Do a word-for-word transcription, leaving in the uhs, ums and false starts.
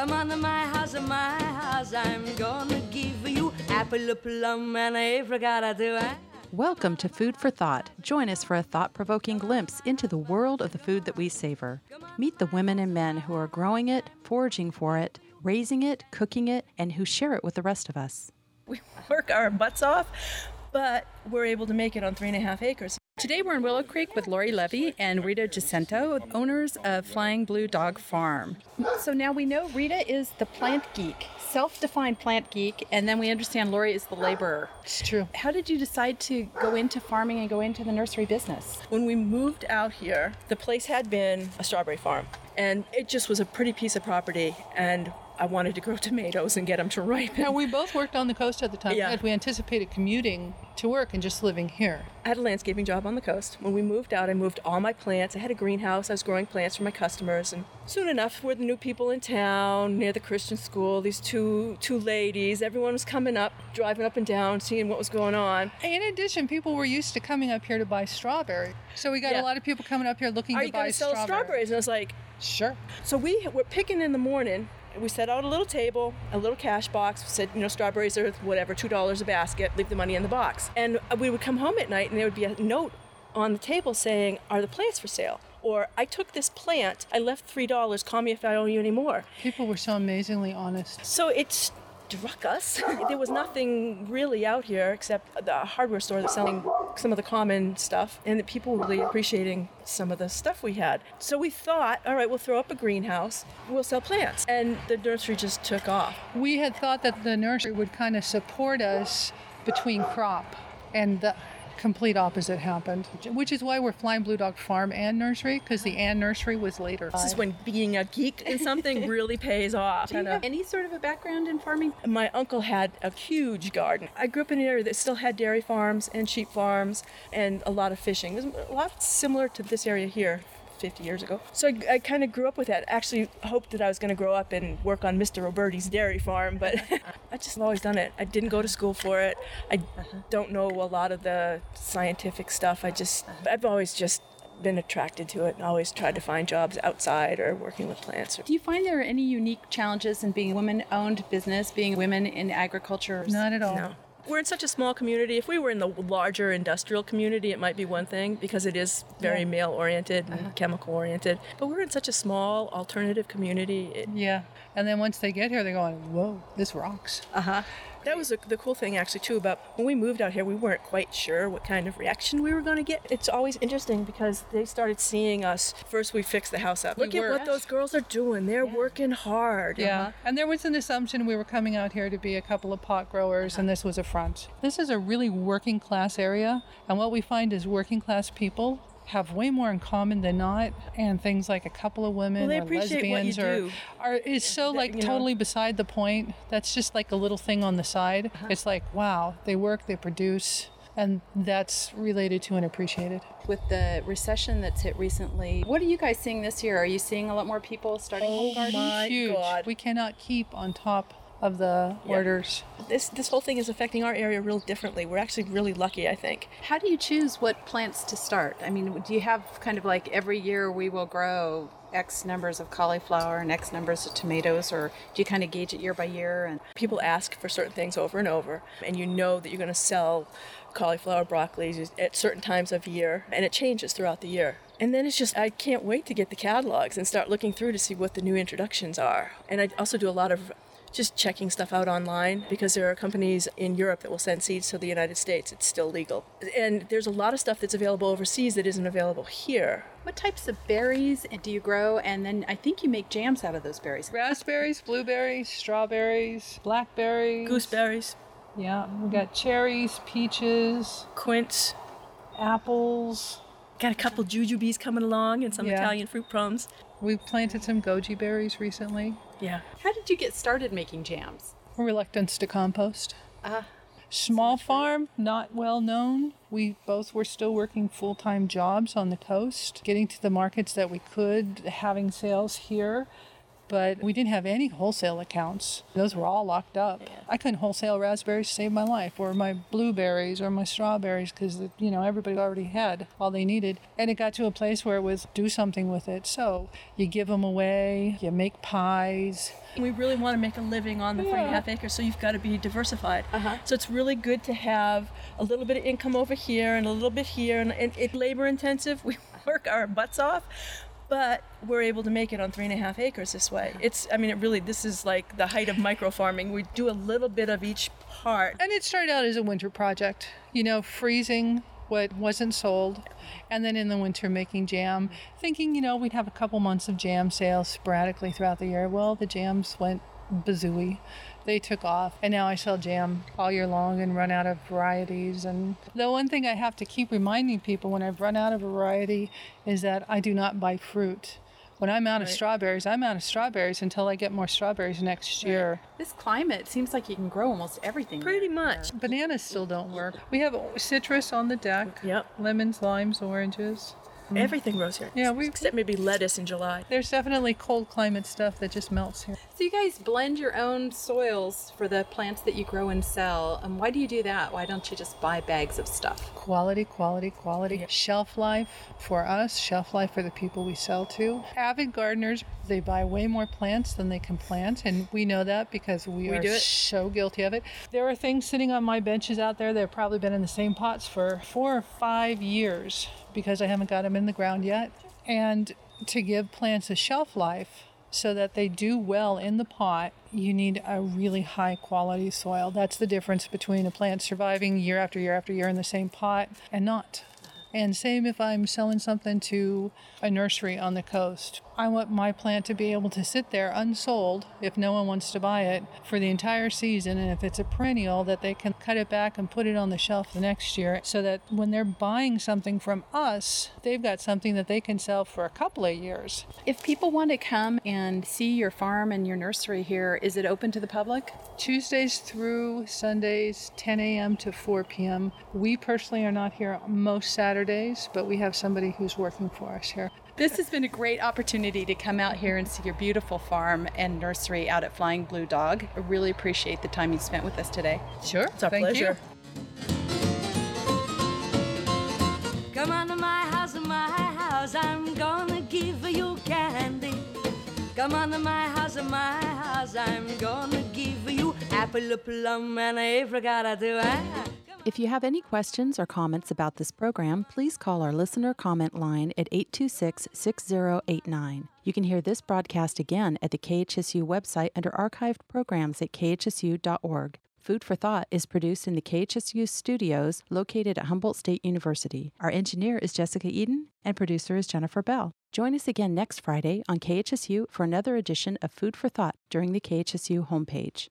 Come on to my house, my house. I'm gonna give you apple, a plum, and a apricot too. Welcome to Food for Thought. Join us for a thought-provoking glimpse into the world of the food that we savor. Meet the women and men who are growing it, foraging for it, raising it, cooking it, and who share it with the rest of us. We work our butts off, but we're able to make it on three and a half acres. Today we're in Willow Creek with Lori Levy and Rita Jacinto, owners of Flying Blue Dog Farm. So now we know Rita is the plant geek, self-defined plant geek, and then we understand Lori is the laborer. It's true. How did you decide to go into farming and go into the nursery business? When we moved out here, the place had been a strawberry farm, and it just was a pretty piece of property, and I wanted to grow tomatoes and get them to ripen. Yeah, we both worked on the coast at the time. Yeah. And we anticipated commuting to work and just living here. I had a landscaping job on the coast. When we moved out, I moved all my plants. I had a greenhouse. I was growing plants for my customers. And soon enough, we're the new people in town, near the Christian school, these two two ladies. Everyone was coming up, driving up and down, seeing what was going on. In addition, people were used to coming up here to buy strawberry. So we got Yeah. a lot of people coming up here looking Are to you buy going to sell strawberry. strawberries? And I was like, Sure. so we were picking in the morning. We set out a little table, a little cash box, said, you know, strawberries are whatever, two dollars a basket, leave the money in the box. And we would come home at night and there would be a note on the table saying, are the plants for sale? Or, I took this plant, I left three dollars, call me if I owe you any more. People were so amazingly honest. So it struck us. There was nothing really out here except the hardware store that's selling some of the common stuff, and the people were really appreciating some of the stuff we had. So we thought, all right, we'll throw up a greenhouse, we'll sell plants. And the nursery just took off. We had thought that the nursery would kind of support us between crop, and the complete opposite happened, which is why we're Flying Blue Dog Farm and Nursery, because the and nursery was later. This is when being a geek in something really pays off. Do you have any sort of a background in farming? My uncle had a huge garden. I grew up in an area that still had dairy farms and sheep farms and a lot of fishing. It was a lot similar to this area here fifty years ago. So I, I kind of grew up with that. Actually hoped that I was going to grow up and work on Mister Roberti's dairy farm, but I just have always done it. I didn't go to school for it. I don't know a lot of the scientific stuff. I just, I've always just been attracted to it and always tried to find jobs outside or working with plants. Do you find there are any unique challenges in being a women-owned business, being women in agriculture? Not at all. No. We're in such a small community. If we were in the larger industrial community, it might be one thing because it is very Yeah. male-oriented and Uh-huh. chemical-oriented. But we're in such a small alternative community. It, Yeah. And then once they get here, they're going, whoa, this rocks. Uh-huh. That was a, the cool thing, actually, too, about when we moved out here, we weren't quite sure what kind of reaction we were going to get. It's always interesting because they started seeing us. First, we fixed the house up. We Look at were. what those girls are doing. They're working hard. Yeah. And there was an assumption we were coming out here to be a couple of pot growers, and this was a front. This is a really working class area, and what we find is working class people have way more in common than not, and things like a couple of women Well, they or appreciate what you lesbians are, do. are is so That, like you know. totally beside the point. That's just like a little thing on the side. Uh-huh. It's like, wow, they work, they produce, and that's related to and appreciated. With the recession that's hit recently, what are you guys seeing this year? Are you seeing a lot more people starting Oh home gardens? my Huge. God. We cannot keep on top of the Yeah. orders. This, this whole thing is affecting our area real differently. We're actually really lucky, I think. How do you choose what plants to start? I mean, do you have kind of like every year we will grow X numbers of cauliflower and X numbers of tomatoes, or do you kind of gauge it year by year? And People ask for certain things over and over, and you know that you're going to sell cauliflower, broccoli at certain times of year, and it changes throughout the year. And then it's just, I can't wait to get the catalogs and start looking through to see what the new introductions are. And I also do a lot of just checking stuff out online because there are companies in Europe that will send seeds to the United States. It's still legal. And there's a lot of stuff that's available overseas that isn't available here. what types of berries do you grow? And then I think you make jams out of those berries. Raspberries, blueberries, strawberries, blackberries. Gooseberries, Yeah, we got cherries, peaches, quince. apples. Got a couple jujubes coming along and some Yeah. Italian fruit plums. We planted some goji berries recently. Yeah. How did you get started making jams? Reluctance to compost. Uh, Small farm, not well known. We both were still working full-time jobs on the coast, getting to the markets that we could, having sales here. but we didn't have any wholesale accounts. Those were all locked up. Yeah. I couldn't wholesale raspberries to save my life, or my blueberries or my strawberries, because, you know, everybody already had all they needed. And it got to a place where it was do something with it. So you give them away, you make pies. We really want to make a living on the yeah. three and a half acres, so you've got to be diversified. Uh-huh. So it's really good to have a little bit of income over here and a little bit here, and, and it's labor intensive. We work our butts off, but we're able to make it on three and a half acres this way. It's, I mean, it really, this is like the height of micro farming. We do a little bit of each part. And it started out as a winter project, you know, freezing what wasn't sold, and then in the winter making jam, thinking, you know, we'd have a couple months of jam sales sporadically throughout the year. Well, the jams went bazooey. They took off, and now I sell jam all year long and run out of varieties. And the one thing I have to keep reminding people when I've run out of a variety is that I do not buy fruit. When I'm out of right. strawberries, I'm out of strawberries until I get more strawberries next right. year. This climate seems like you can grow almost everything. Pretty there. much. Yeah. Bananas still don't work. We have citrus on the deck. Yep. Lemons, limes, oranges. Mm. Everything grows here. Yeah, we except maybe lettuce in July. There's definitely cold climate stuff that just melts here. So you guys blend your own soils for the plants that you grow and sell. And why do you do that? Why don't you just buy bags of stuff? Quality, quality, quality. Yeah. Shelf life for us, shelf life for the people we sell to. Avid gardeners, they buy way more plants than they can plant, and we know that because we, we are so guilty of it. There are things sitting on my benches out there that have probably been in the same pots for four or five years because I haven't got them in the ground yet. And to give plants a shelf life so that they do well in the pot, you need a really high quality soil. That's the difference between a plant surviving year after year after year in the same pot and not. And same if I'm selling something to a nursery on the coast. I want my plant to be able to sit there unsold if no one wants to buy it for the entire season. And if it's a perennial, that they can cut it back and put it on the shelf the next year so that when they're buying something from us, they've got something that they can sell for a couple of years. If people want to come and see your farm and your nursery here, is it open to the public? Tuesdays through Sundays, ten a.m. to four p.m. We personally are not here most Saturdays, but we have somebody who's working for us here. This has been a great opportunity to come out here and see your beautiful farm and nursery out at Flying Blue Dog. I really appreciate the time you spent with us today. Sure. It's our Thank pleasure. You. Come on to my house, my house, I'm gonna give you candy. Come on to my house, my house, I'm gonna give you apple, a plum, and a apricot or two. If you have any questions or comments about this program, please call our listener comment line at eight two six, six zero eight nine. You can hear this broadcast again at the K H S U website under archived programs at k h s u dot org. Food for Thought is produced in the K H S U studios located at Humboldt State University. Our engineer is Jessica Eden, and producer is Jennifer Bell. Join us again next Friday on K H S U for another edition of Food for Thought during the K H S U homepage.